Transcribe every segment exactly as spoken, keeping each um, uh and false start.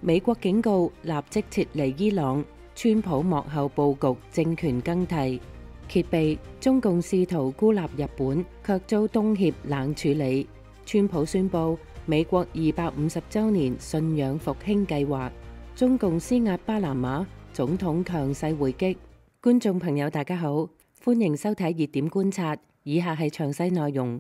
美國警告立即撤離伊朗，川普幕後佈局，政權更替。揭秘中共試圖孤立日本，卻遭東協冷處理。川普宣布美國二百五十週年信仰復興計劃。中共施壓巴拿馬，總統強勢回擊。觀眾朋友大家好，歡迎收睇熱點觀察，以下係詳細內容。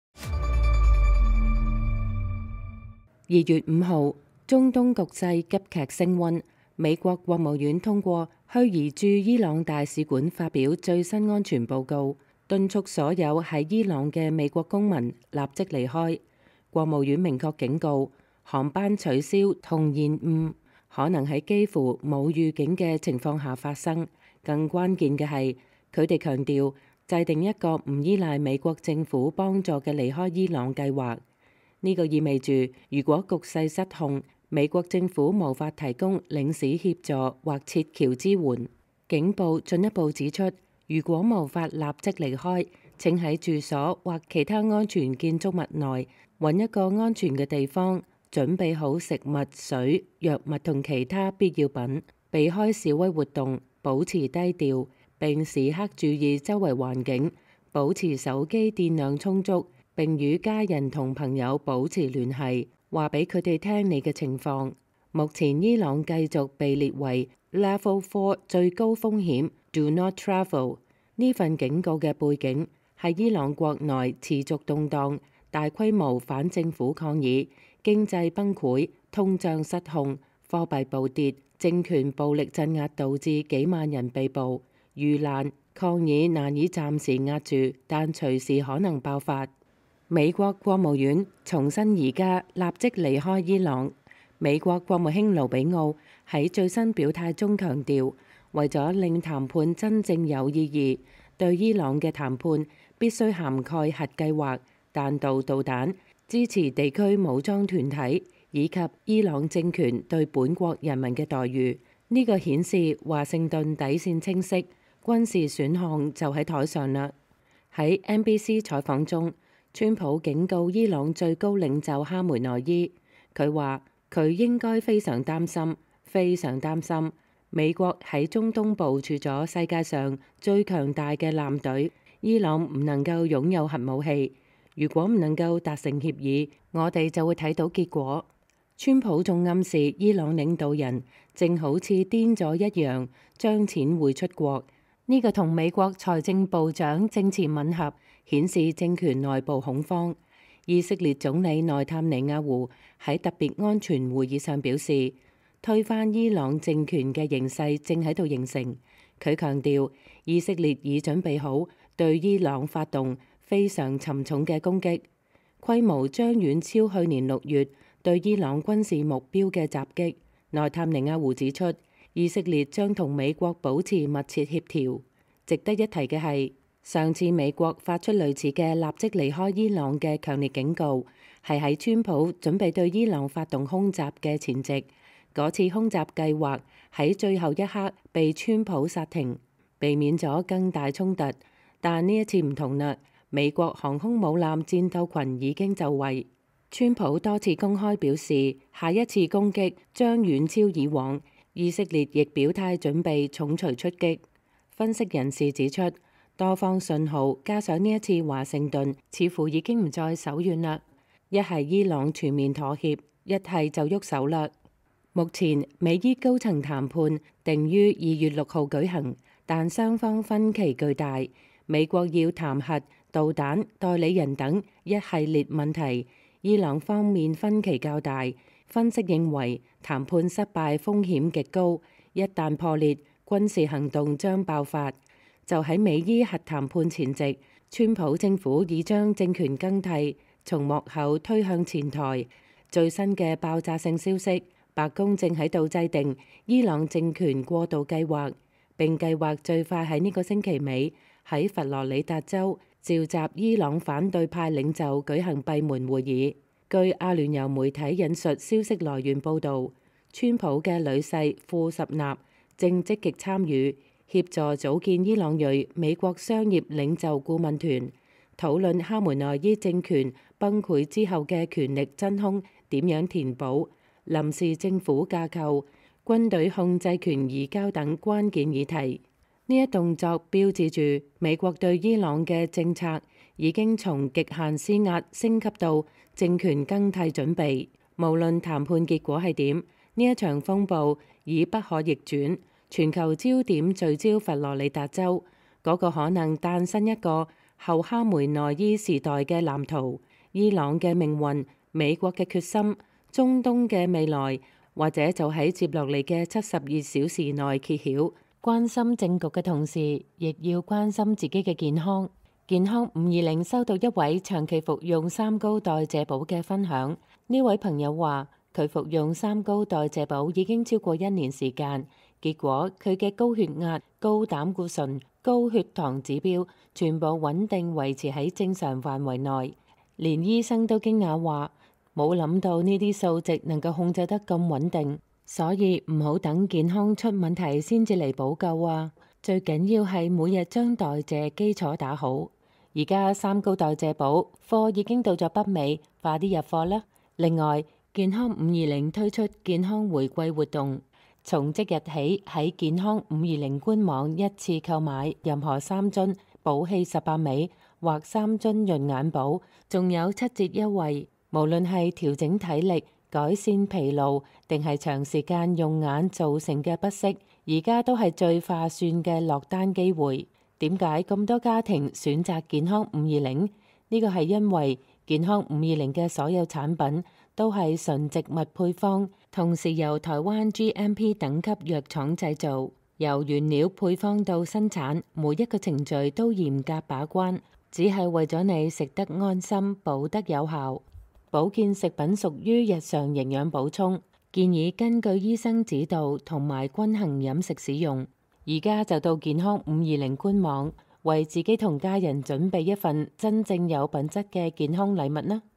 二月五號，中東局勢急劇升溫，美國國務院通過虛擬駐伊朗大使館發表最新安全報告，敦促所有喺伊朗嘅美國公民立即離開。國務院明確警告，航班取消同延誤可能喺幾乎冇預警嘅情況下發生。更關鍵嘅係，佢哋強調制定一個唔依賴美國政府幫助嘅離開伊朗計劃。呢個意味住，如果局勢失控，美國政府無法提供領事協助或撤僑支援。警報進一步指出，如果無法立即離開，請喺住所或其他安全建築物內揾一個安全嘅地方，準備好食物、水、藥物同其他必要品，避開示威活動，保持低調，並時刻注意周圍環境，保持手機電量充足，並與家人同朋友保持聯繫，話俾佢哋聽你嘅情況。目前伊朗繼續被列為 Level Four 最高風險 Do Not Travel。呢份警告嘅背景係伊朗國內持續動盪、大規模反政府抗議、經濟崩潰、通脹失控、貨幣暴跌、政權暴力鎮壓導致幾萬人被捕、遇難、抗議難以暫時壓住，但隨時可能爆發。美國國務院重申而家立即離開伊朗。美國國務卿盧比奧喺最新表態中強調，為咗令談判真正有意義，對伊朗嘅談判必須涵蓋核計劃、彈道導彈、支持地區武裝團體以及伊朗政權對本國人民嘅待遇。呢、這個顯示華盛頓底線清晰，軍事選項就喺台上啦。喺 N B C 採訪中，川普警告伊朗最高領袖哈梅內伊，佢話佢應該非常擔心，非常擔心美國喺中東部署咗世界上最強大嘅艦隊，伊朗唔能夠擁有核武器。如果唔能夠達成協議，我哋就會睇到結果。川普仲暗示伊朗領導人正好似癲咗一樣，將錢匯出國。呢、這個同美國財政部長證詞吻合，顯示政權內部恐慌。以色列總理內塔尼亞胡喺特別安全會議上表示，推翻伊朗政權嘅形勢正喺度形成。佢強調，以色列已準備好對伊朗發動非常沉重嘅攻擊，規模將遠超去年六月對伊朗軍事目標嘅襲擊。內塔尼亞胡指出，以色列將同美國保持密切協調。值得一提嘅係，上次美國發出類似嘅立即離開伊朗嘅強烈警告，係喺川普準備對伊朗發動空襲嘅前夕。嗰次空襲計劃喺最後一刻被川普剎停，避免咗更大衝突。但呢一次唔同啦，美國航空母艦戰鬥群已經就位。川普多次公開表示，下一次攻擊將遠超以往。以色列亦表態準備重錘出擊。分析人士指出，多方信號加上呢一次華盛頓似乎已經唔再手軟啦，一係伊朗全面妥協，一係就喐手啦。目前美伊高層談判定於二月六號舉行，但雙方分歧巨大。美國要談核、導彈、代理人等一系列問題，伊朗方面分歧較大。分析認為談判失敗風險極高，一旦破裂，軍事行動將爆發。就喺美伊核談判前夕，川普政府已將政權更替，從幕後推向前台。最新嘅爆炸性消息，白宮正喺度制定伊朗政權過渡計劃，並計劃最快喺呢個星期尾喺佛羅里達州召集伊朗反對派領袖舉行閉門會議。據阿聯酋媒體引述消息來源報導，川普嘅女婿庫什納正積極參與協助組建伊朗裔美國商業領袖顧問團，討論哈梅內伊政權崩潰之後嘅權力真空點樣填補。 臨時政府架構、軍隊控制權移交等關鍵議題。呢一動作標誌住美國對伊朗嘅政策已經從極限施壓升級到政權更替準備。無論談判結果係點，呢一場風暴已不可逆轉。全球焦點聚焦佛羅里達州，嗰、那個可能誕生一個後哈梅內伊時代嘅藍圖。伊朗嘅命運、美國嘅決心、中東嘅未來，或者就喺接落嚟嘅七十二小時內揭曉。關心政局嘅同時，亦要關心自己嘅健康。健康五二零收到一位長期服用三高代謝寶嘅分享。呢位朋友話，佢服用三高代謝寶已經超過一年時間。結果佢嘅高血壓、高膽固醇、高血糖指標全部穩定維持喺正常範圍內，連醫生都驚訝話冇諗到呢啲數值能夠控制得咁穩定，所以唔好等健康出問題先至嚟補救啊！最緊要係每日將代謝基礎打好。而家三高代謝寶貨已經到咗北美，快啲入貨啦！另外，健康五二零推出健康回饋活動。從即日起喺健康五二零官網一次購買任何三樽寶氣十八味或三樽潤眼寶，仲有七折優惠。無論係調整體力、改善疲勞，定係長時間用眼造成嘅不適，而家都係最划算嘅落單機會。點解咁多家庭選擇健康五二零？呢個係因為健康五二零嘅所有產品都係純植物配方，同時由台灣 G M P 等級藥廠製造，由原料配方到生產，每一個程序都嚴格把關，只係為咗你食得安心、補得有效。保健食品屬於日常營養補充，建議根據醫生指導同埋均衡飲食使用。而家就到健康五二零官網，為自己同家人準備一份真正有品質嘅健康禮物啦！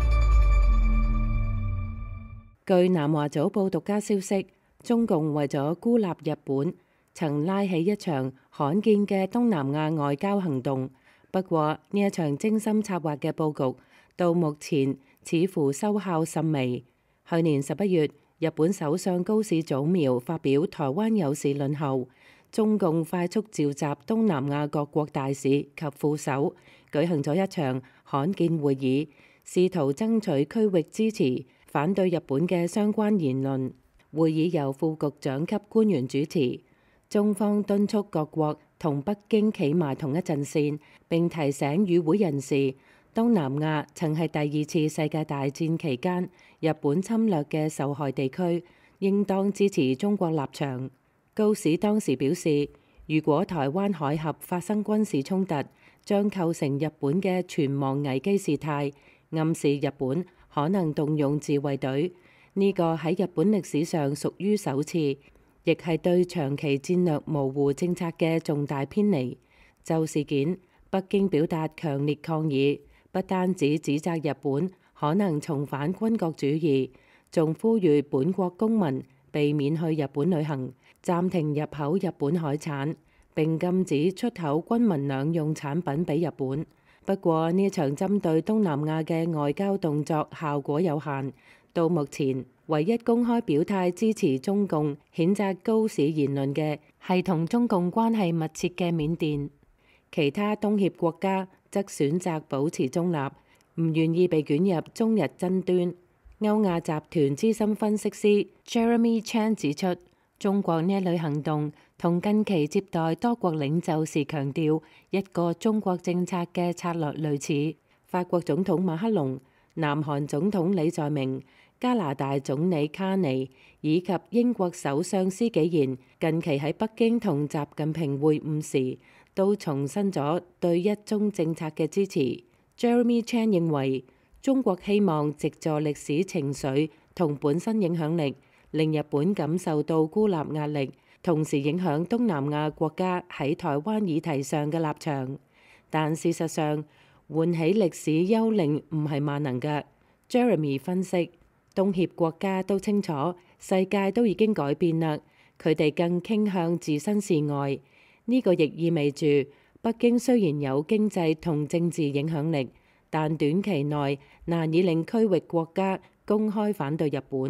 據南華早報獨家消息，中共為咗孤立日本，曾拉起一場罕見嘅東南亞外交行動。不過呢一場精心策劃嘅佈局，到目前似乎收效甚微。去年十一月，日本首相高市早苗發表台灣有事論後，中共快速召集東南亞各國大使及副手，舉行咗一場罕見會議，試圖爭取區域支持，反對日本嘅相關言論。會議由副局長級官員主持，中方敦促各國同北京企埋同一陣線，並提醒與會人士，東南亞曾係第二次世界大戰期間日本侵略嘅受害地區，應當支持中國立場。高市當時表示，如果台灣海峽發生軍事衝突，將構成日本嘅存亡危機事態，暗示日本可能動用自衛隊。呢個喺日本歷史上屬於首次，亦係對長期戰略模糊政策嘅重大偏離。就事件，北京表達強烈抗議，不單止指責日本可能重返軍國主義，仲呼籲本國公民避免去日本旅行，暫停入口日本海產，並禁止出口軍民兩用產品俾日本。不過呢場針對東南亞嘅外交動作效果有限。到目前，唯一公開表態支持中共、譴責高市言論嘅係同中共關係密切嘅緬甸。其他東協國家則選擇保持中立，唔願意被捲入中日爭端。歐亞集團資深分析師 Jeremy Chan 指出，中國呢一類行動同近期接待多國領袖時強調一個中國政策嘅策略類似。法國總統馬克龍、南韓總統李在明、加拿大總理卡尼以及英國首相施紀賢近期喺北京同習近平會晤時，都重申咗對一中政策嘅支持。Jeremy Chan 認為，中國希望藉助歷史情緒同本身影響力，令日本感受到孤立壓力，同時影響東南亞國家喺台灣議題上嘅立場。但事實上，喚起歷史幽靈唔係萬能嘅。Jeremy 分析，東協國家都清楚世界都已經改變啦，佢哋更傾向置身事外。呢個亦意味住北京雖然有經濟同政治影響力，但短期內難以令區域國家公開反對日本。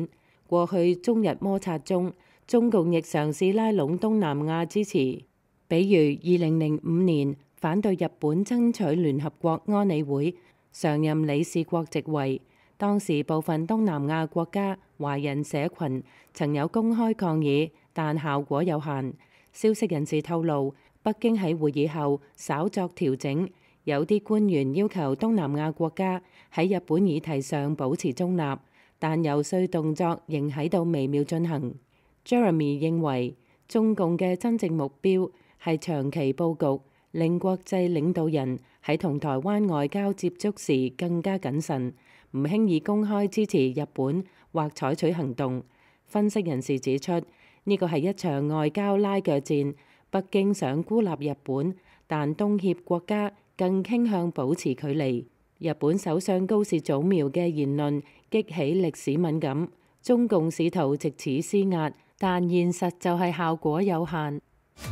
過去中日摩擦中，中共亦嘗試拉攏東南亞支持，比如二零零五年反對日本爭取聯合國安理會常任理事國席位，當時部分東南亞國家華人社群曾有公開抗議，但效果有限。消息人士透露，北京喺會議後稍作調整，有啲官員要求東南亞國家喺日本議題上保持中立，但遊說動作仍喺度微妙進行。Jeremy 認為，中共嘅真正目標係長期佈局，令國際領導人喺同台灣外交接觸時更加謹慎，唔輕易公開支持日本或採取行動。分析人士指出，呢個係一場外交拉鋸戰，北京想孤立日本，但東協國家更傾向保持距離。日本首相高市早苗嘅言論激起歷史敏感，中共試圖藉此施壓，但現實就係效果有限。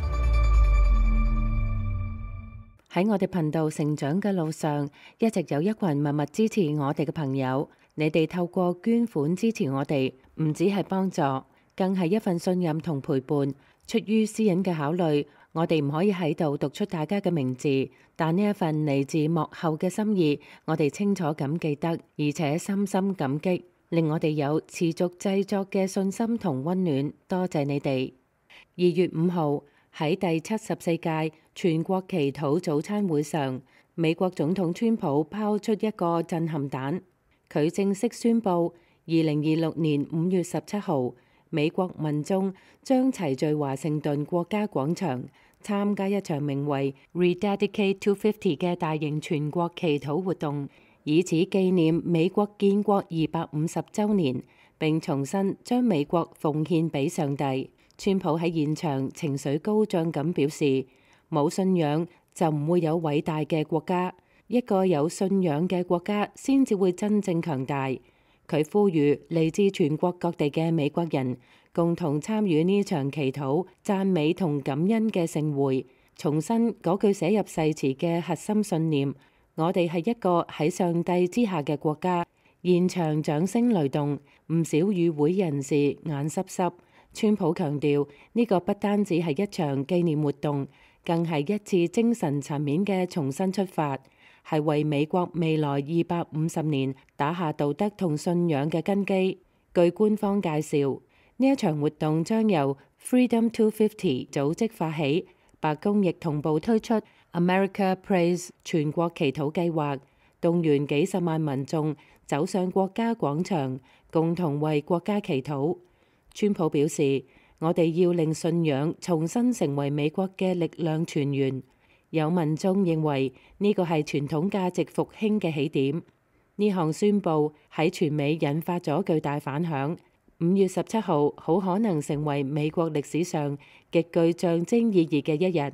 喺我哋頻道成長嘅路上，一直有一群默默支持我哋嘅朋友。你哋透過捐款支持我哋，唔止係幫助，更係一份信任同陪伴。出於私隱嘅考慮，我哋唔可以喺度讀出大家嘅名字，但呢一份嚟自幕後嘅心意，我哋清楚咁記得，而且深深感激，令我哋有持續製作嘅信心同溫暖。多謝你哋。二月五號喺第七十四屆全國祈禱早餐會上，美國總統川普拋出一個震撼彈，佢正式宣布，二零二六年五月十七號，美國民眾將齊聚華盛頓國家廣場，參加一場名為 Rededicate to fifty 嘅大型全國祈禱活動，以此紀念美國建國二百五十週年，並重新將美國奉獻俾上帝。川普喺現場情緒高漲咁表示，冇信仰就唔會有偉大嘅國家，一個有信仰嘅國家先至會真正強大。佢呼籲嚟自全國各地嘅美國人共同參與呢場祈禱、讚美同感恩嘅盛會，重申嗰句寫入誓詞嘅核心信念：我哋係一個喺上帝之下嘅國家。現場掌聲雷動，唔少與會人士眼濕濕。川普強調，呢個不單止係一場紀念活動，更係一次精神層面嘅重新出發，係為美國未來二百五十年打下道德同信仰嘅根基。據官方介紹，呢一場活動將由 Freedom to fifty 組織發起，白宮亦同步推出 America Prays 全國祈禱計劃，動員幾十萬民眾走上國家廣場，共同為國家祈禱。川普表示，我哋要令信仰重新成為美國嘅力量泉源。有民眾認為呢個係傳統價值復興嘅起點。呢項宣佈喺全美引發咗巨大反響。五月十七號好可能成為美國歷史上極具象徵意義嘅一日。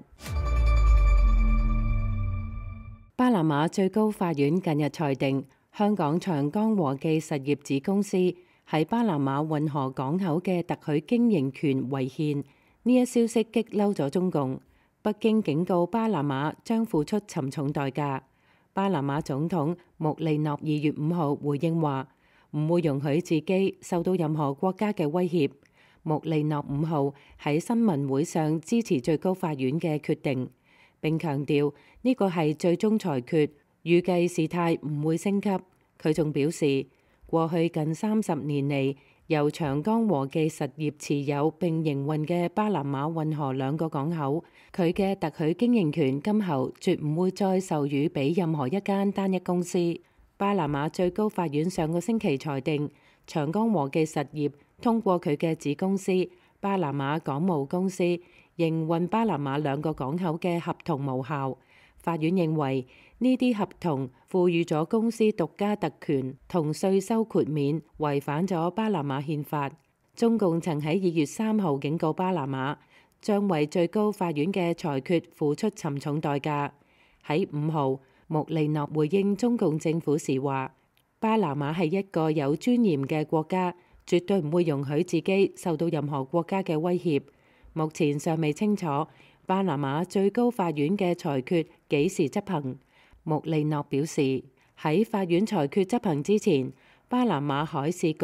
巴拿馬最高法院近日裁定，香港長江和記實業子公司喺巴拿馬運河港口嘅特許經營權違憲。呢一消息激嬲咗中共，北京警告巴拿馬將付出沉重代價。巴拿馬總統穆利諾二月五號回應話，唔會容許自己受到任何國家嘅威脅。穆利諾五號喺新聞會上支持最高法院嘅決定，並強調呢個係最終裁決，預計事態唔會升級。佢仲表示，過去近三十年嚟，由長江和記實業持有並營運嘅巴拿馬運河兩個港口，佢嘅特許經營權今後絕唔會再授予俾任何一間單一公司。巴拿馬最高法院上個星期裁定，長江和記實業通過佢嘅子公司巴拿馬港務公司營運巴拿馬兩個港口嘅合同無效。法院認為呢啲合同賦予咗公司獨家特權同稅收豁免，違反咗巴拿馬憲法。中共曾喺二月三號警告巴拿馬，將為最高法院嘅裁決付出沉重代價。喺五號，穆利諾回應中共政府時話，巴拿馬係一個有尊嚴嘅國家，絕對唔會容許自己受到任何國家嘅威脅。目前尚未清楚巴拿馬最高法院嘅裁決幾時執行。穆利諾表示，喺法院裁決執行之前，巴拿馬海事局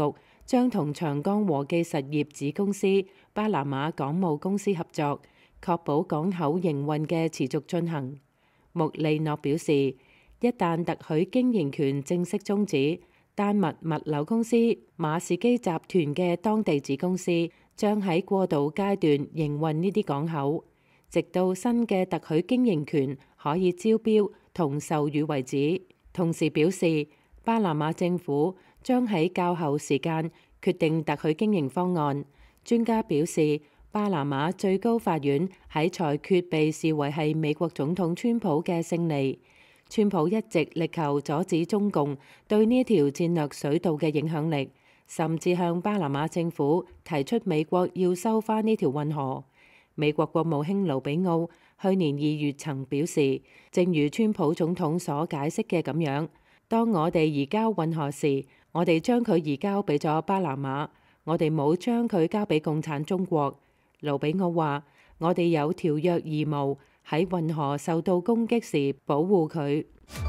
將同長江和記實業子公司巴拿馬港務公司合作，確保港口營運嘅持續進行。穆利諾表示，一旦特許經營權正式終止，丹麥物流公司馬士基集團嘅當地子公司將喺過渡階段營運呢啲港口，直到新嘅特許經營權可以招標同授予為止。同時表示，巴拿馬政府將喺較後時間決定特許經營方案。專家表示，巴拿馬最高法院喺裁決被視為係美國總統川普嘅勝利。川普一直力求阻止中共對呢條戰略水道嘅影響力，甚至向巴拿馬政府提出美國要收返呢條運河。美國國務卿盧比奧去年二月曾表示，正如川普總統所解釋嘅咁樣，當我哋移交運河時，我哋將佢移交俾咗巴拿馬，我哋冇將佢交俾共產中國。盧比奧話：我哋有條約義務喺運河受到攻擊時保護佢。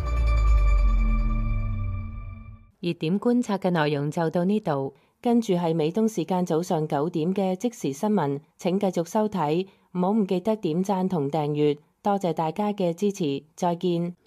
熱點觀察嘅內容就到呢度，跟住係美東時間早上九點嘅即時新聞，請繼續收睇，唔好唔記得點讚同訂閱，多謝大家嘅支持，再見。